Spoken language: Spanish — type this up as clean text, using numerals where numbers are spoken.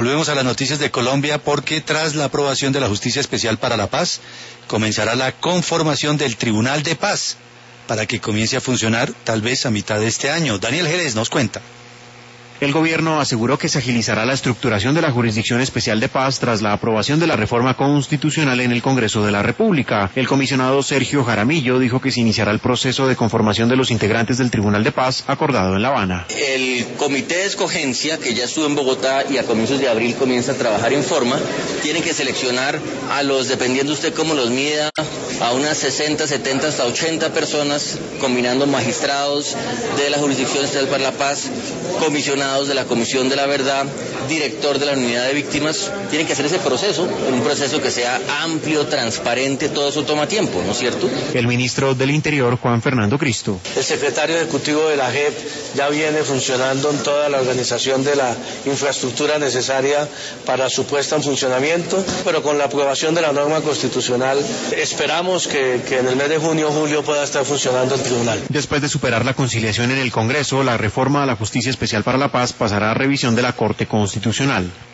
Volvemos a las noticias de Colombia porque tras la aprobación de la Justicia Especial para la Paz, comenzará la conformación del Tribunal de Paz para que comience a funcionar tal vez a mitad de este año. Daniel Jerez nos cuenta. El gobierno aseguró que se agilizará la estructuración de la Jurisdicción Especial de Paz tras la aprobación de la reforma constitucional en el Congreso de la República. El comisionado Sergio Jaramillo dijo que se iniciará el proceso de conformación de los integrantes del Tribunal de Paz acordado en La Habana. El comité de escogencia, que ya estuvo en Bogotá y a comienzos de abril comienza a trabajar en forma, tiene que seleccionar a los, dependiendo usted cómo los mida, a unas 60, 70 hasta 80 personas, combinando magistrados de la Jurisdicción Especial para la Paz, comisionados de la Comisión de la Verdad, director de la Unidad de Víctimas. Tienen que hacer ese proceso, en un proceso que sea amplio, transparente. Todo eso toma tiempo, ¿no es cierto? El ministro del Interior, Juan Fernando Cristo. El secretario ejecutivo de la JEP ya viene funcionando en toda la organización de la infraestructura necesaria para su puesta en funcionamiento, pero con la aprobación de la norma constitucional esperamos que en el mes de junio o julio pueda estar funcionando el tribunal. Después de superar la conciliación en el Congreso, la reforma a la Justicia Especial para la Paz pasará a revisión de la Corte Constitucional.